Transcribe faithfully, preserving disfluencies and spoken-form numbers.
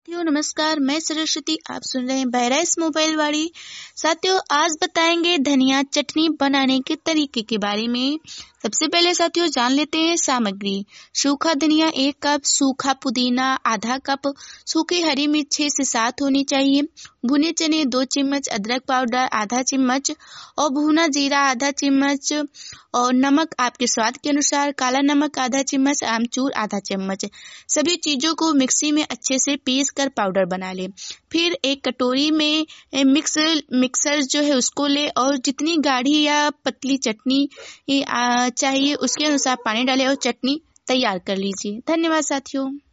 साथियों नमस्कार, मैं सरस्वती। आप सुन रहे हैं बहराइच मोबाइल वाली। साथियों आज बताएंगे धनिया चटनी बनाने के तरीके के बारे में। सबसे पहले साथियों जान लेते हैं सामग्री। सूखा धनिया एक कप, सूखा पुदीना आधा कप, सूखी हरी मिर्च छह से सात होनी चाहिए, भुने चने दो चम्मच, अदरक पाउडर आधा चम्मच और भुना जीरा आधा चम्मच और नमक आपके स्वाद के अनुसार, काला नमक आधा चम्मच, आमचूर आधा चम्मच। सभी चीजों को मिक्सी में अच्छे से पीस कर पाउडर बना ले। फिर एक कटोरी में मिक्स मिक्सर जो है उसको ले और जितनी गाढ़ी या पतली चटनी चाहिए उसके अनुसार पानी डालें और चटनी तैयार कर लीजिए। धन्यवाद साथियों।